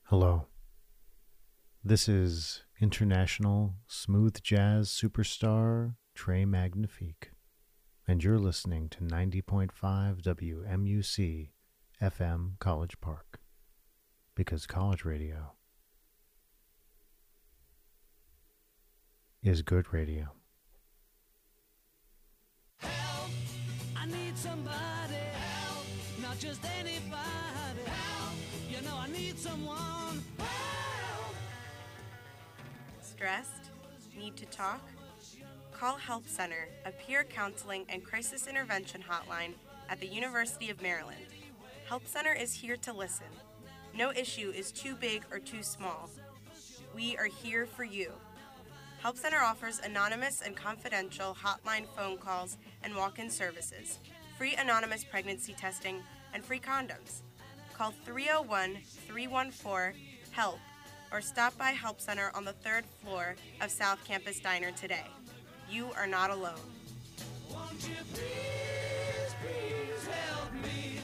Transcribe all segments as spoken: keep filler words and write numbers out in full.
Hello. This is international smooth jazz superstar Trey Magnifique, and you're listening to ninety point five W M U C F M College Park, because college radio is good radio. Help! I need somebody. Help! Not just anybody. Help! You know I need someone. Help! Stressed? Need to talk? Call Help Center, a peer counseling and crisis intervention hotline at the University of Maryland. Help Center is here to listen. No issue is too big or too small. We are here for you. Help Center offers anonymous and confidential hotline phone calls and walk-in services, free anonymous pregnancy testing, and free condoms. Call three oh one, three one four, HELP or stop by Help Center on the third floor of South Campus Diner today. You are not alone. Won't you please, please help me?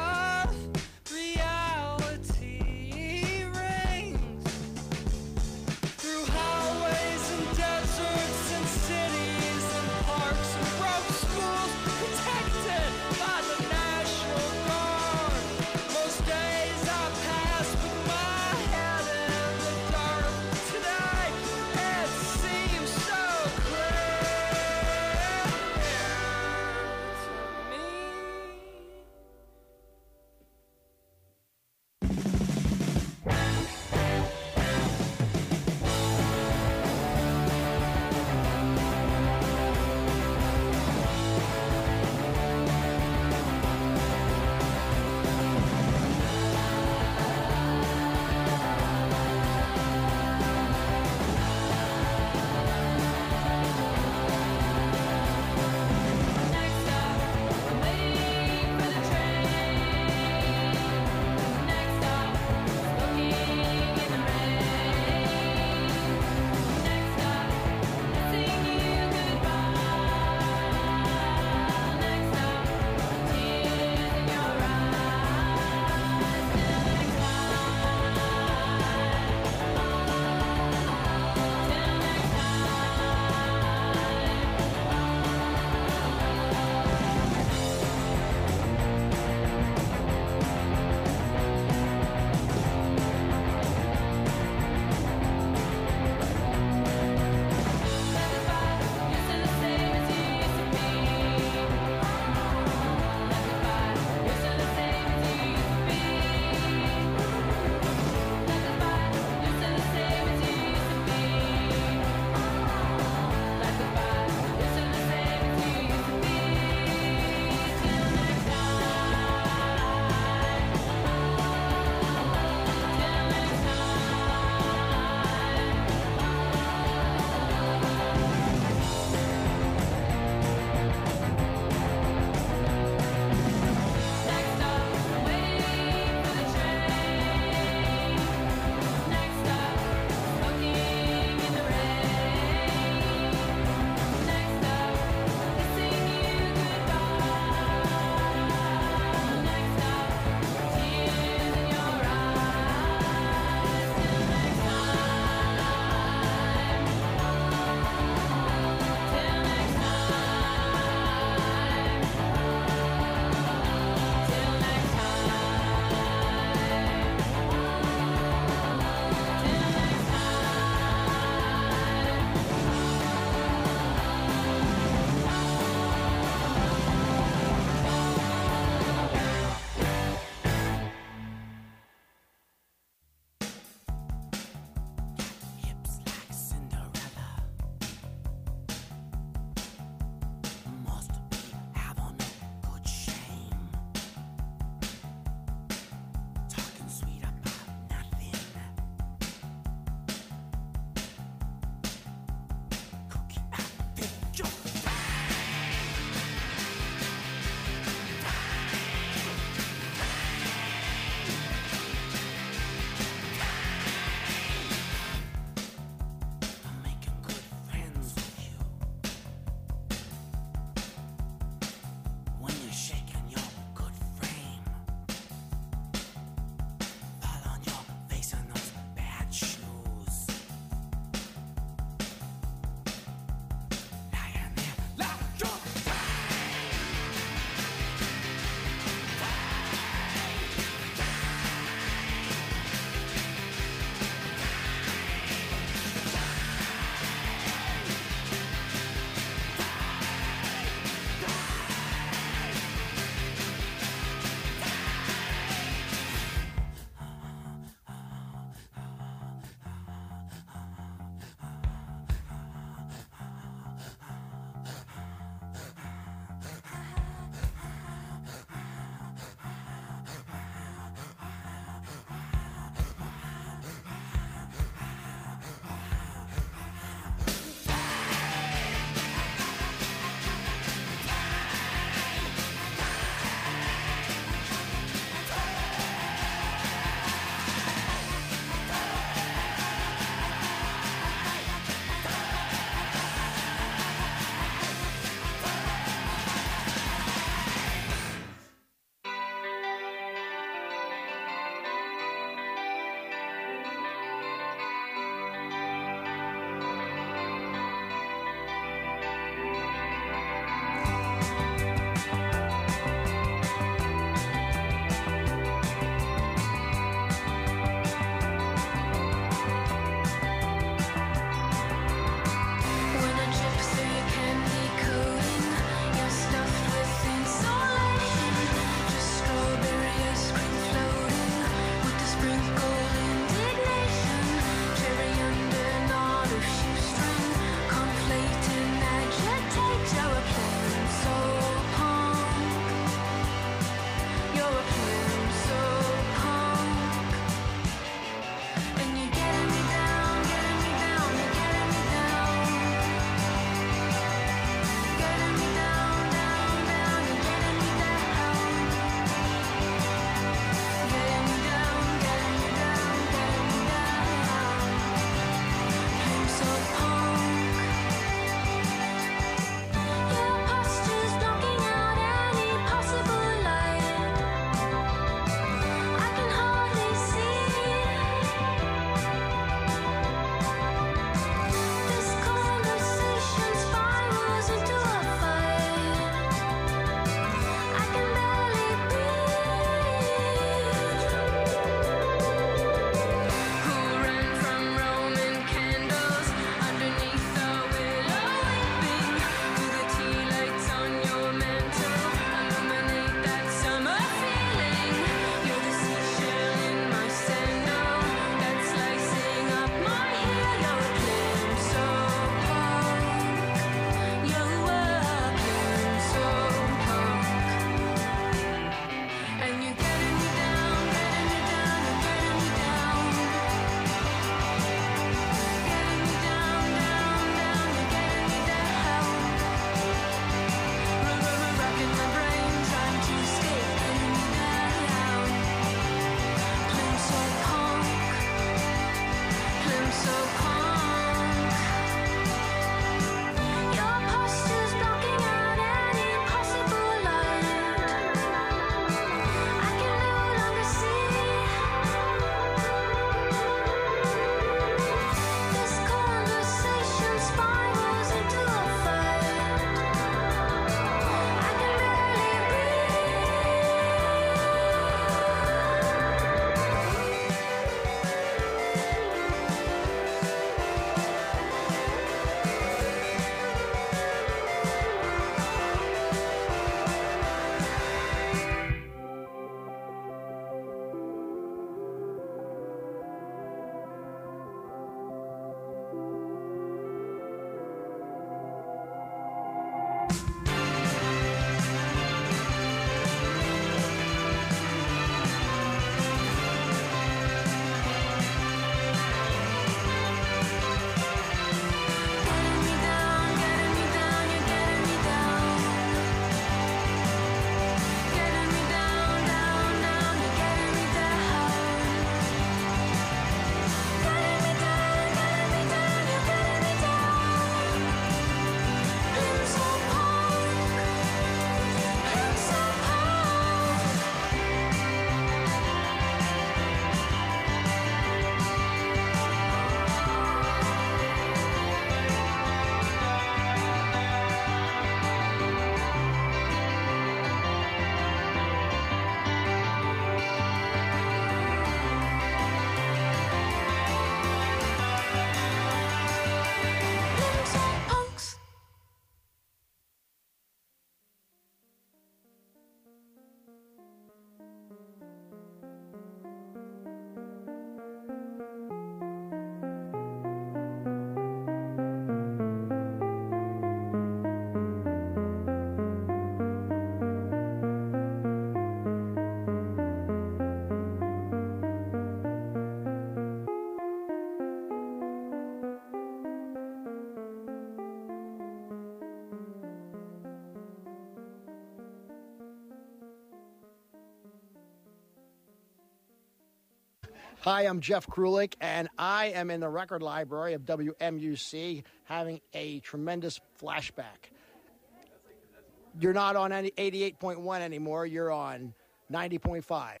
Hi, I'm Jeff Krulik, and I am in the record library of W M U C having a tremendous flashback. You're not on any eighty-eight point one anymore. You're on ninety point five.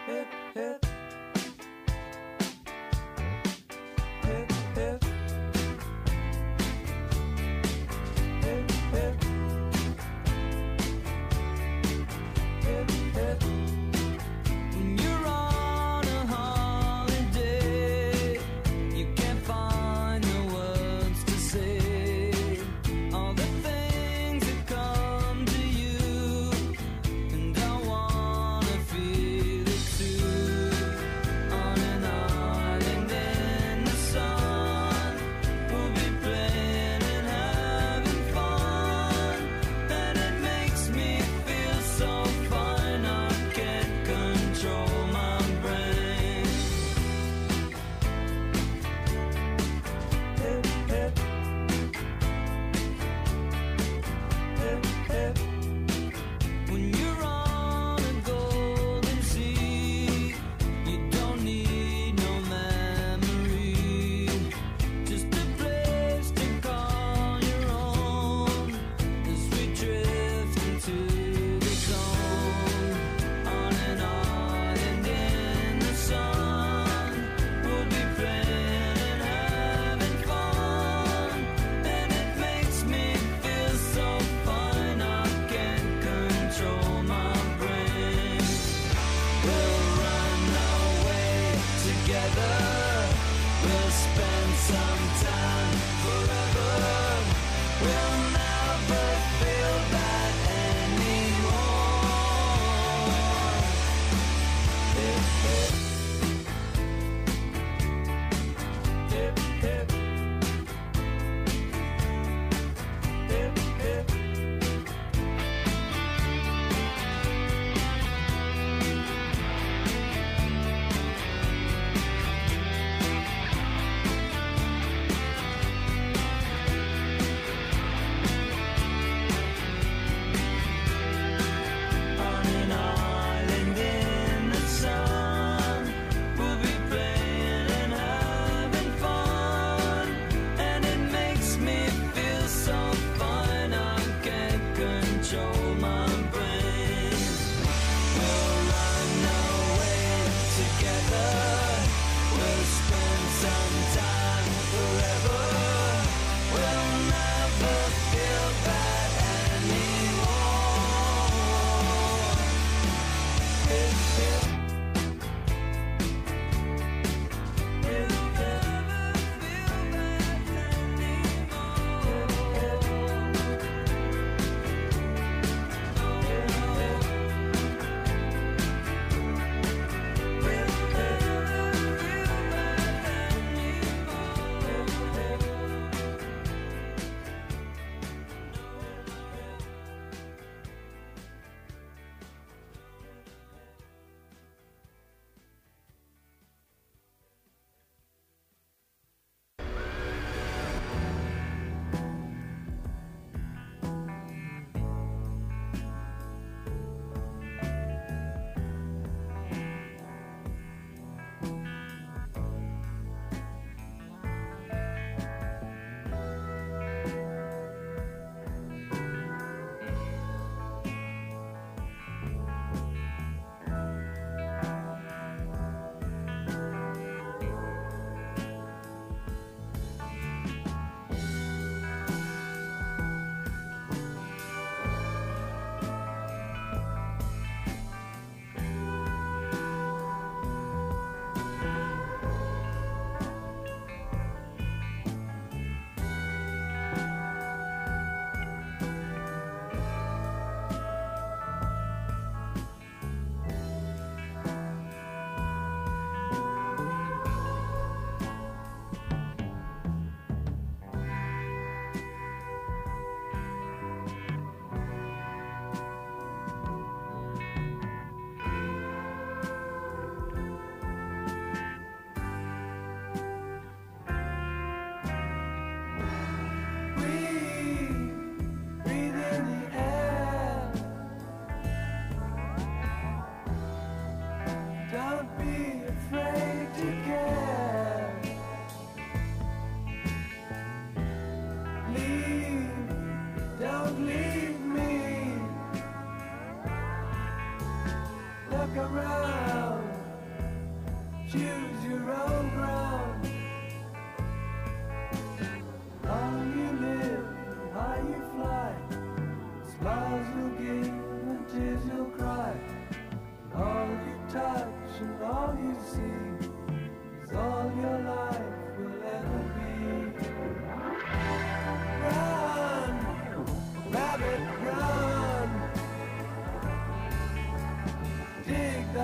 And I wanna feel it too.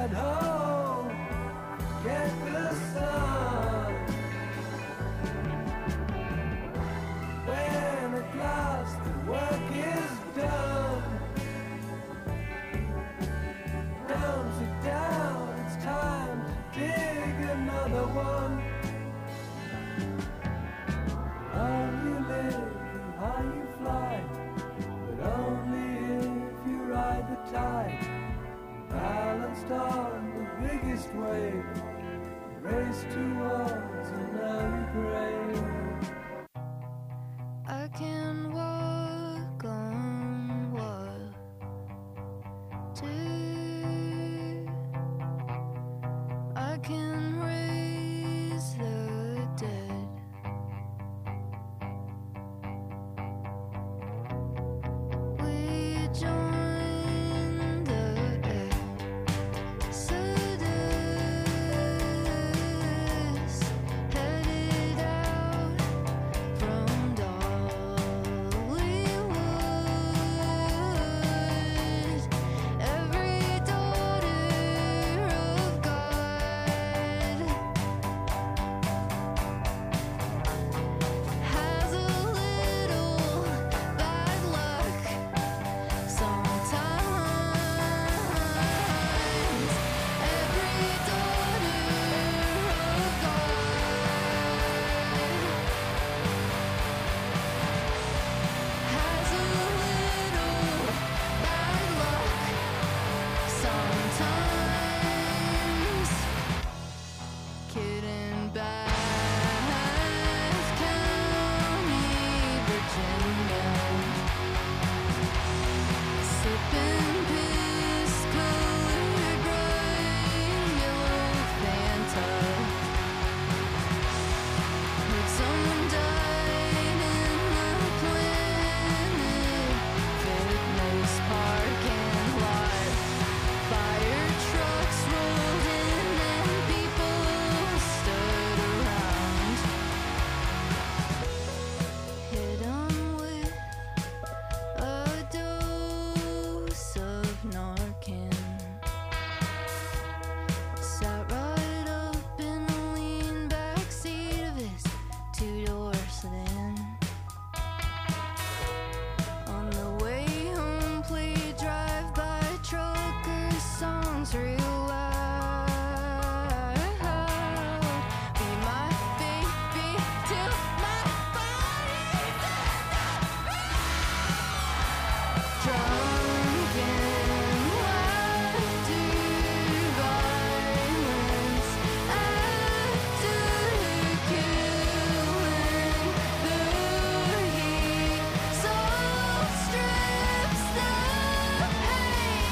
ride home, get the sun. When at last the work is done, down to down, it's time to dig another one. How you live and how you fly, but only if you ride the tide. Balanced on the biggest wave, race towards another grave. I can walk on water too. I can raise the dead. We join the Exodus, headed out from Dollywood. Every daughter of God has a little bad luck sometimes. Every daughter of God has a little bad luck sometimes. Kid in Bath County, Virginia, sipping piss-colored bright yellow Fanta. Heard someone died in the Planet Fitness parking lot. Fire trucks rolled in and people stood around. Hit 'em with a dose of Narcan. Sat right up in the lean back seat of his two-door sedan. On the way home, played drive-by trucker songs real loud. Be my baby till my body's drunk and wild to violence after killing. The heat so strips the pain.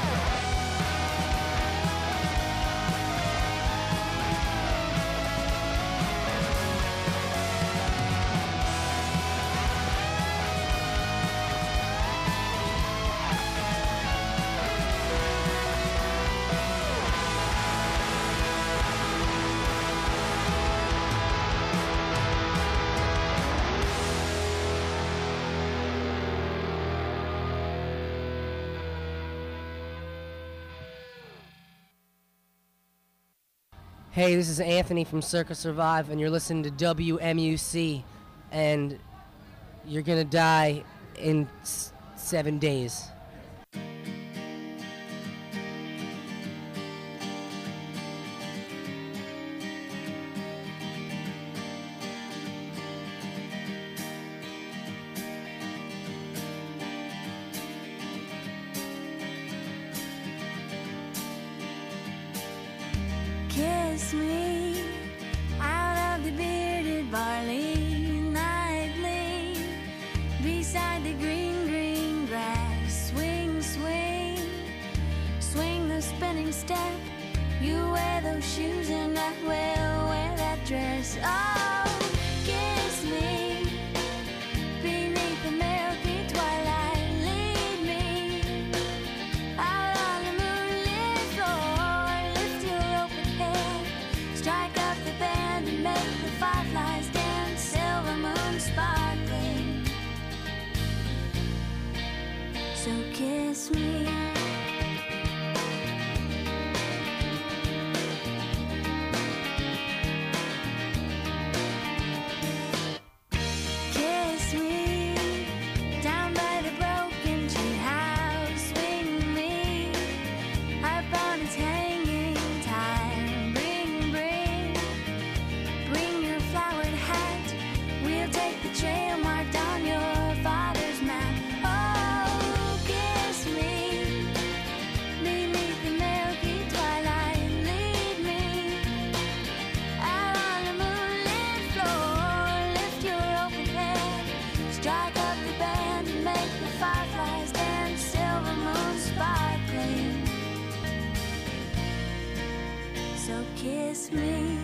Hey, this is Anthony from Circa Survive, and you're listening to W M U C, and you're gonna die in s- seven days. Kiss me out of the bearded barley nightly, beside the green, green grass. Swing, swing, swing the spinning step. You wear those shoes and I will wear that dress. Oh, kiss me beneath the milky twilight. Lead me out on the moonlit floor. Lift your open head, strike up the band and make the fireflies dance. Silver moon sparkling, so kiss me. kiss me.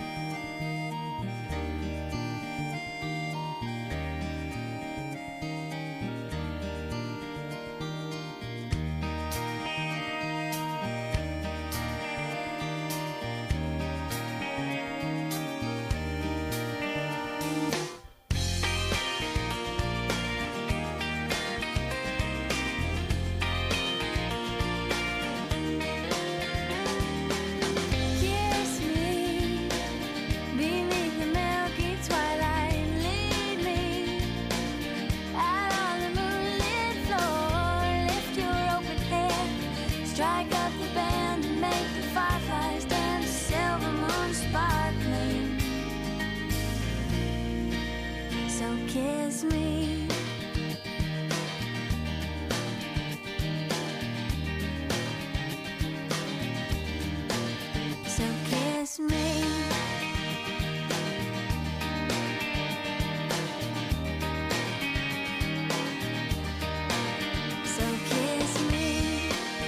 Kiss me beneath the milky twilight. Lead me out on the moonlit floor. Lift your open head, strike up the band and make the fireflies dance. Silver moon sparkling. So kiss me. So kiss me. So kiss me.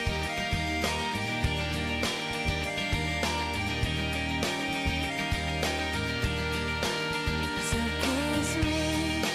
So kiss me.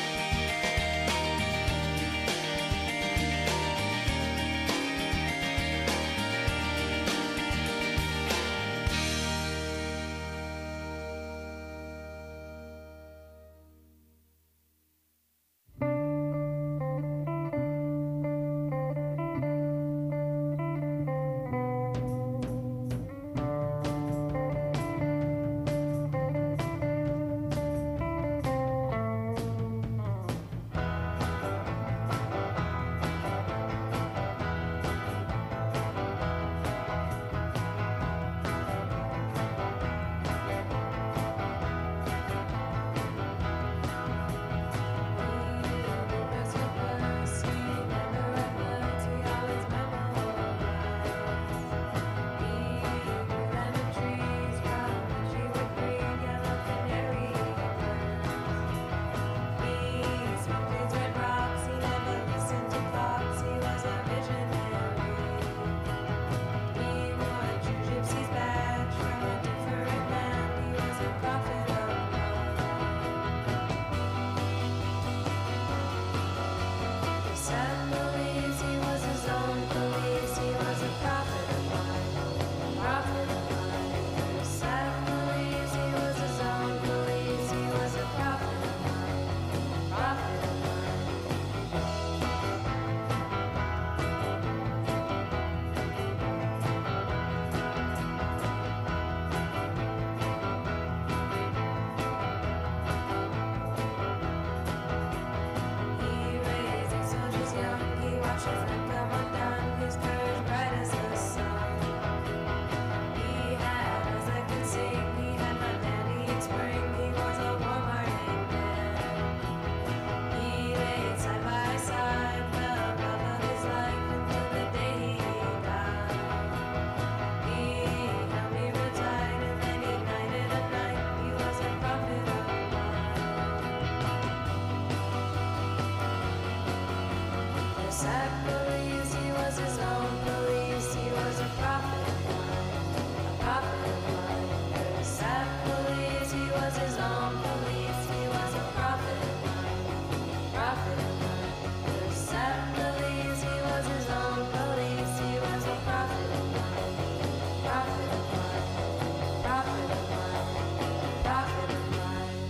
Sam believes he was his own police. He was a prophet of mine, a prophet of mine. Sam believes he was his own police. He was a prophet of mine, a prophet of mine. He raised his soldiers young. He watched his men come undone. His courage bright as the sun. He had eyes that could sing. He had my daddy in spring. He was a warm-hearted man. He laid side by side the love of his life until the day he died. He held me real tight and then he nighted a night. He was a prophet of The sack believes he was his own police. He was a prophet of mine, a prophet of mine. The sack believes he was his own police. He was a prophet of mine, a prophet of mine. The sack believes he was his own police. He was a prophet of mine, prophet of mine, prophet of mine, prophet of mine.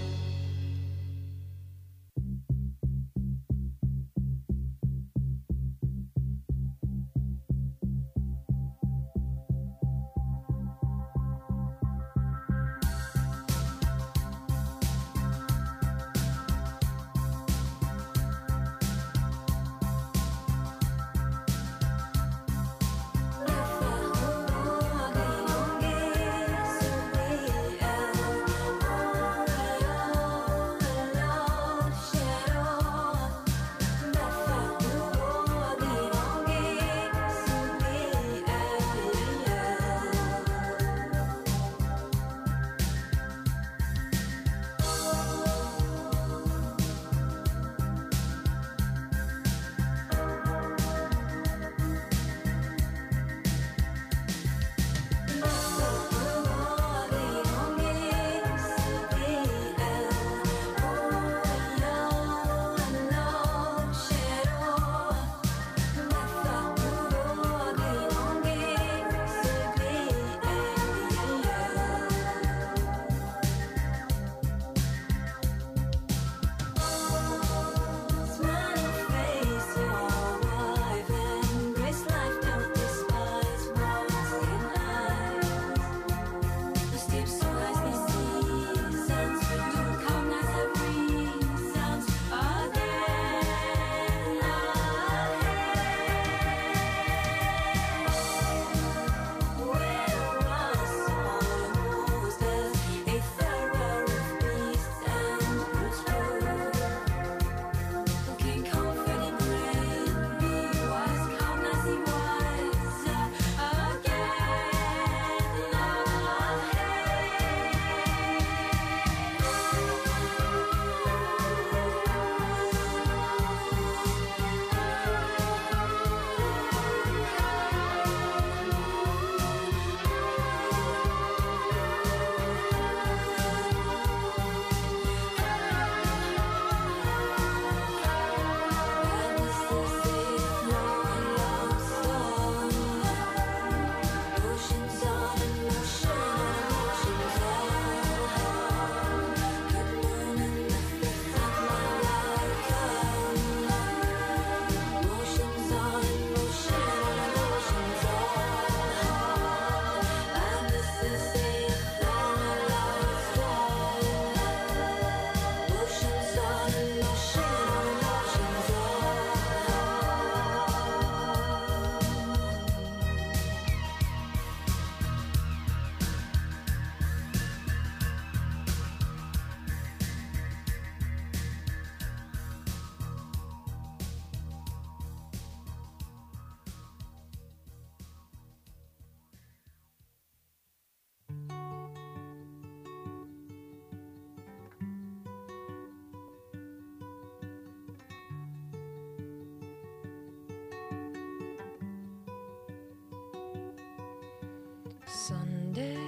Sunday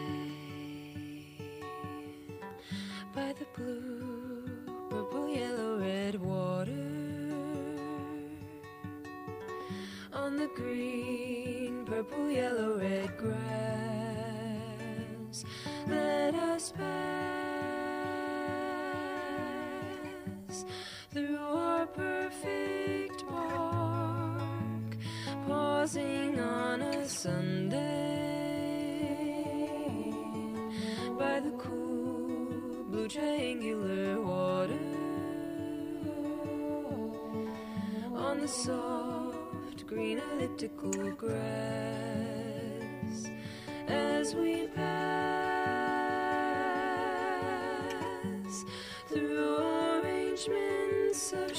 by the blue, purple, yellow, red water, on the green, purple, yellow, red grass. Let us pass through our perfect park, pausing on a Sunday by the cool blue triangular water, on the soft green elliptical grass. As we pass through arrangements of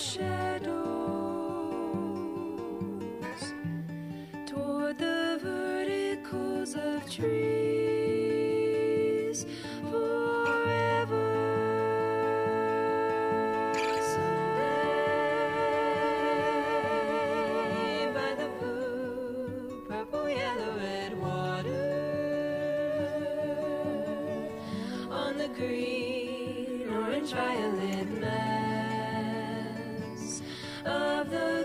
shadows toward the verticals of trees forever. Someday by the blue, purple, yellow, red water, on the green, orange, violet mass of the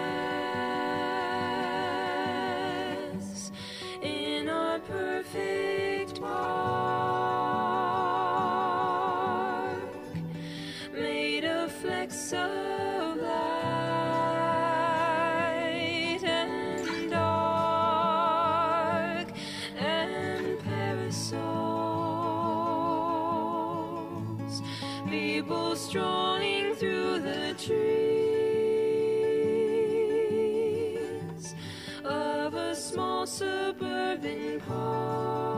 grass, in our perfect park, made of flecks of light and dark and parasols, people strolling through the trees of a small suburban park.